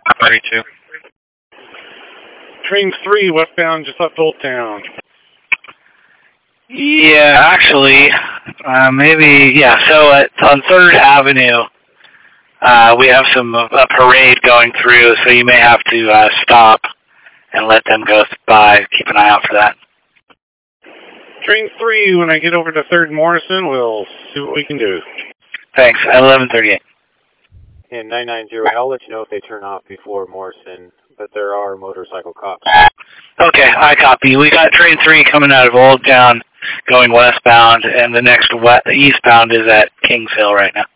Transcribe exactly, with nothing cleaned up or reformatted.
thirty-two. Train three, westbound, just left Old Town. Yeah, actually, uh, maybe, yeah, so at, on third Avenue, uh, we have some a parade going through, so you may have to uh, stop and let them go by. Keep an eye out for that. Train three, when I get over to third Morrison, we'll see what we can do. Thanks, eleven thirty-eight. And nine nine zero, I'll let you know if they turn off before Morrison, but there are motorcycle cops. Okay, I copy. We got train three coming out of Old Town, going westbound, and the next west, eastbound is at Kings Hill right now.